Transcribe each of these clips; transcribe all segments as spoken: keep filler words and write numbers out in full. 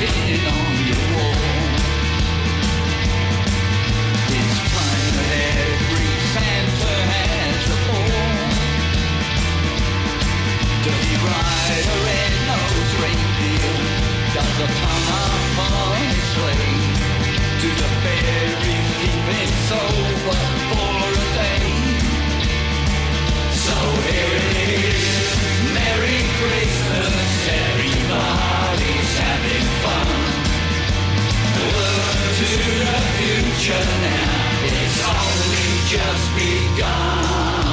painted on your wall. It's time that every Santa has a ball. Dirty rider, red-nosed reindeer does a ton upon his sleigh. To the fairies keep him sober for a day. So here it is, Merry Christmas, everybody's having fun. Look to the future now, it's only just begun.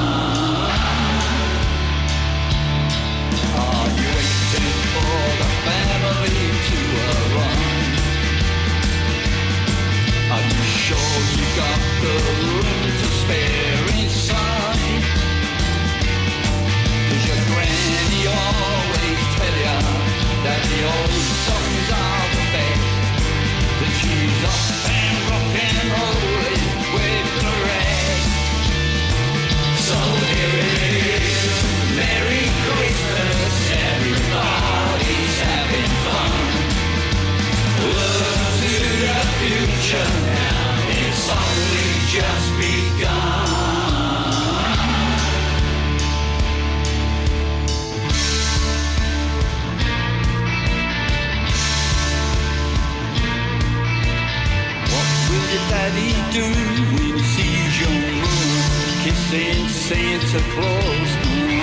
Are you waiting for the family to arrive? Are you sure you got the room to spare inside? Cause your granny always tell ya that the old songs are the best. That she's up and rock and rollin' with the rest. So here it is, Merry Christmas, everybody's having fun. Look to the future now, it's only just begun. What will your daddy do when he sees your moon kissing Santa Claus?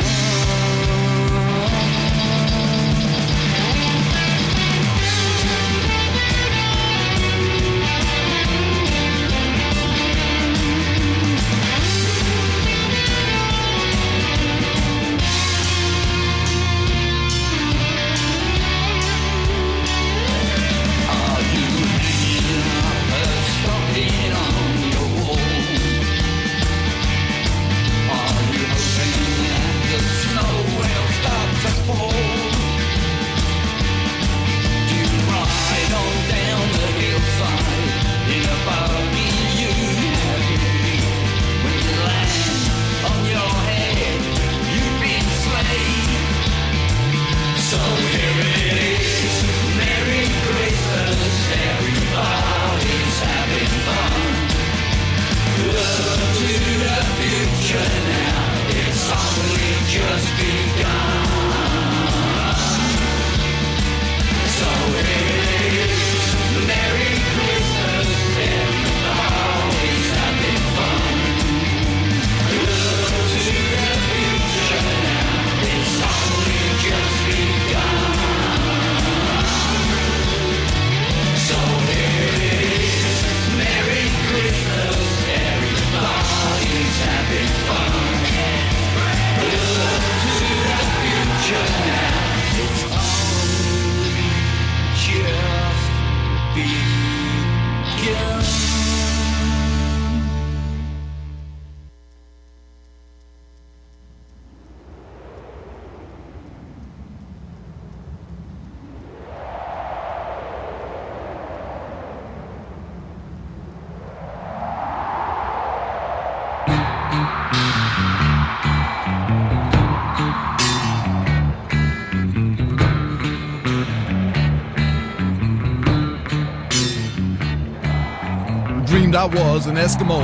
I was an Eskimo.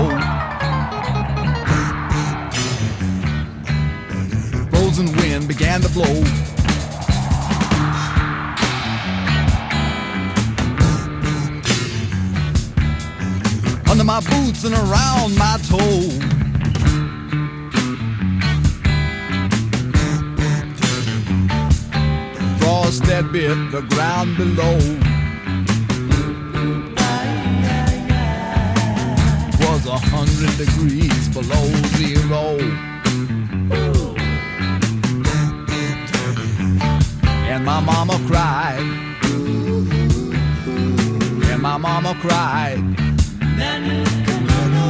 Frozen wind began to blow. Under my boots and around my toe. Frost that bit the ground below. A hundred degrees below zero. And my mama cried. And my mama cried. Nanu, nanu,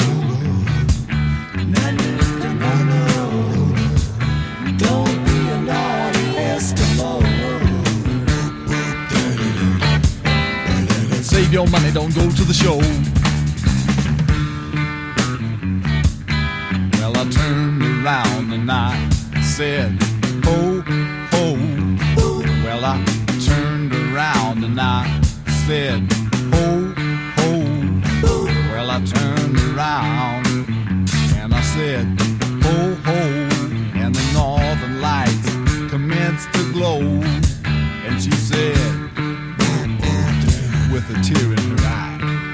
nanu, nanu. Don't be a naughty Eskimo. Save your money, don't go to the show. I turned around and I said, ho, ho. Well, I turned around around, and I said, ho, ho. Well, I turned around and I said, ho, ho. And the northern lights commenced to glow. And she said, with a tear in her eye,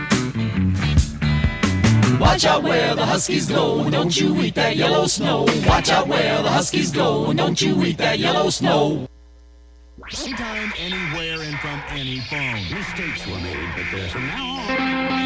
watch out where the huskies go, don't you eat that yellow snow. Watch out where the huskies go, don't you eat that yellow snow. Anytime, anywhere, and from any phone. Mistakes were made, but there's from now on.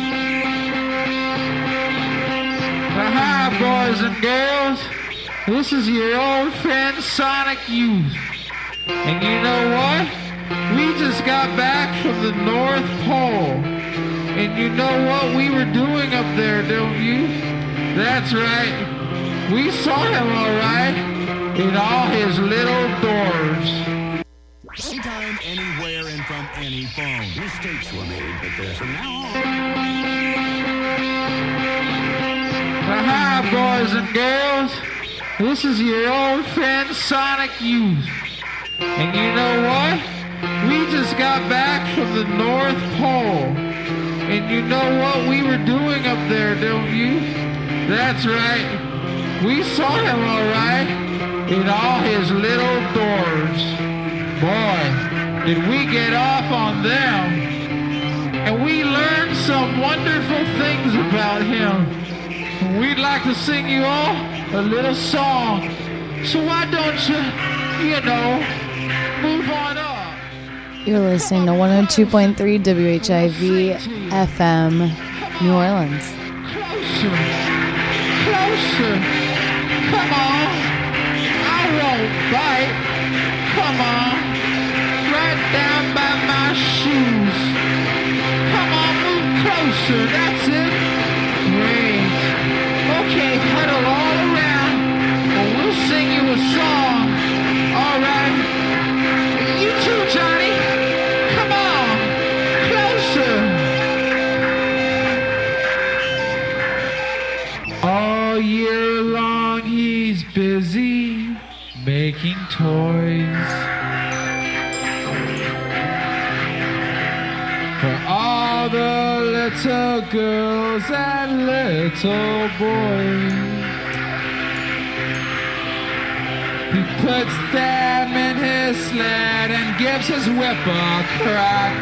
Hi, boys and girls. This is your old friend Sonic Youth. And you know what? We just got back from the North Pole. And you know what we were doing up there, don't you? That's right. We saw him all right in all his little doors. Anytime, anywhere, and from any phone. Mistakes were made, but there's from now on. Hi, boys and girls. This is your old friend Sonic Youth. And you know what? We just got back from the North Pole. And you know what we were doing up there, don't you? That's right. We saw him all right in all his little doors. Boy, did we get off on them. And we learned some wonderful things about him. We'd like to sing you all a little song. So why don't you, you know, move on up. You're listening to one oh two point three W H I V F M, New Orleans. Closer, closer, come on, I won't bite, come on, right down by my shoes, come on, move closer, that's it, great, okay, huddle all around, well, we'll sing you a song, alright, you too, Johnny, come on, closer. All year long he's busy making toys for all the little girls and little boys. He puts them in his sled and gives his whip a crack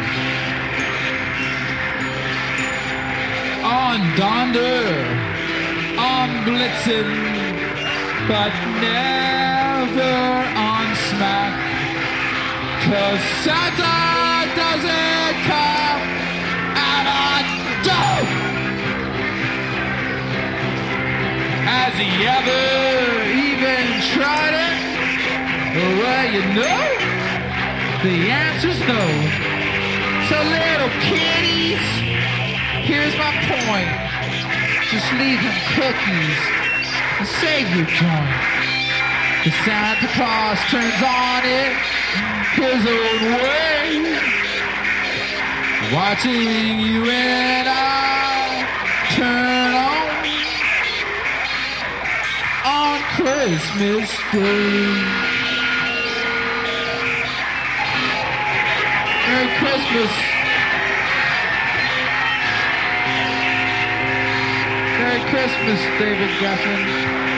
on Donder, on Blitzen, but never on Smack, 'cause Santa doesn't come out on dope. Has he ever even tried it? Well, you know, the answer's no. So little kiddies, here's my point. Just leave him cookies and save your joint. The Santa Claus turns on it his own way, watching you and I turn on on Christmas Day. Merry Christmas. Merry Christmas, David Geffen.